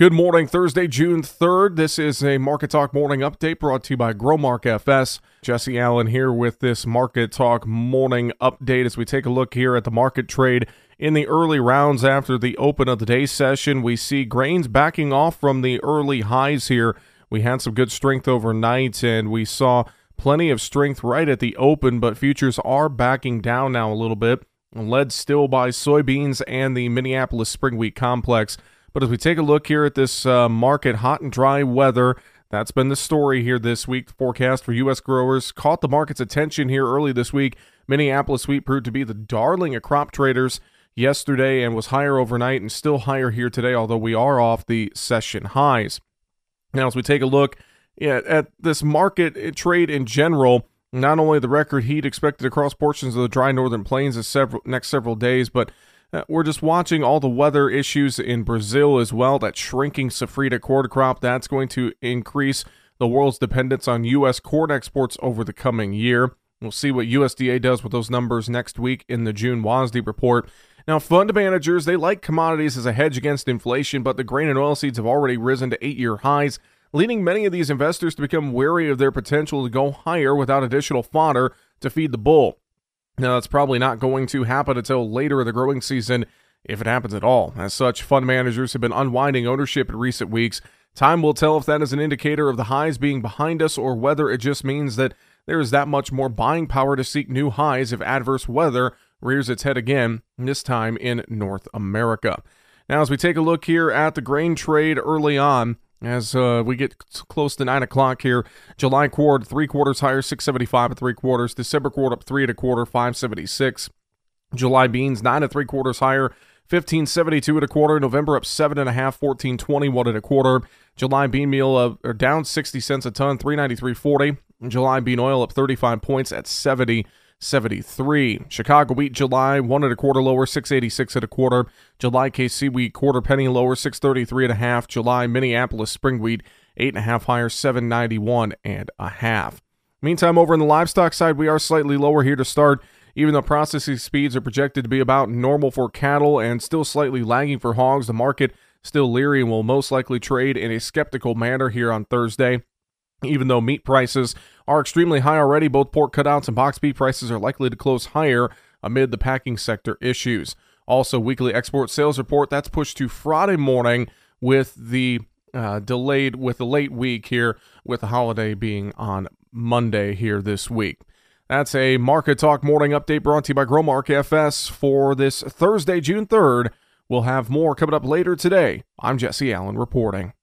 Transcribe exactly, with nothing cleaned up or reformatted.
Good morning, Thursday, June third. This is a Market Talk morning update brought to you by Growmark F S. Jesse Allen here with this Market Talk morning update as we take a look here at the market trade in the early rounds after the open of the day session. We see grains backing off from the early highs here. We had some good strength overnight, and we saw plenty of strength right at the open, but futures are backing down now a little bit, led still by soybeans and the Minneapolis spring wheat complex. But as we take a look here at this uh, market, hot and dry weather, that's been the story here this week. The forecast for U S growers caught the market's attention here early this week. Minneapolis wheat proved to be the darling of crop traders yesterday and was higher overnight and still higher here today, although we are off the session highs. Now, as we take a look yeah, at this market trade in general, not only the record heat expected across portions of the dry northern plains the several, next several days, but Uh, we're just watching all the weather issues in Brazil as well. That shrinking safrinha corn crop, that's going to increase the world's dependence on U S corn exports over the coming year. We'll see what U S D A does with those numbers next week in the June W A S D report. Now, fund managers, they like commodities as a hedge against inflation, but the grain and oilseeds have already risen to eight-year highs, leading many of these investors to become wary of their potential to go higher without additional fodder to feed the bull. Now, that's probably not going to happen until later in the growing season, if it happens at all. As such, fund managers have been unwinding ownership in recent weeks. Time will tell if that is an indicator of the highs being behind us or whether it just means that there is that much more buying power to seek new highs if adverse weather rears its head again, this time in North America. Now, as we take a look here at the grain trade early on, as uh, we get close to nine o'clock here, July quarter, three quarters higher, six seventy-five and three quarters. December quarter up three and a quarter, five seventy-six. July beans, nine and three quarters higher, fifteen seventy-two and a quarter. November up seven and a half, fourteen twenty-one and a quarter. July bean meal uh, are down sixty cents a ton, three ninety-three forty. July bean oil up thirty-five points at seventy seventy-three. Chicago wheat July one and a quarter lower, six eighty-six and a quarter. July K C wheat quarter penny lower, six thirty-three and a half. July Minneapolis spring wheat eight and a half higher, seven ninety-one and a half. Meantime, over in the livestock side, we are slightly lower here to start, even though processing speeds are projected to be about normal for cattle and still slightly lagging for hogs. The market still leery and will most likely trade in a skeptical manner here on Thursday. Even though meat prices are extremely high already, both pork cutouts and box beef prices are likely to close higher amid the packing sector issues. Also, weekly export sales report, that's pushed to Friday morning with the uh, delayed, with the late week here, with the holiday being on Monday here this week. That's a Market Talk morning update brought to you by Growmark F S for this Thursday, June third. We'll have more coming up later today. I'm Jesse Allen reporting.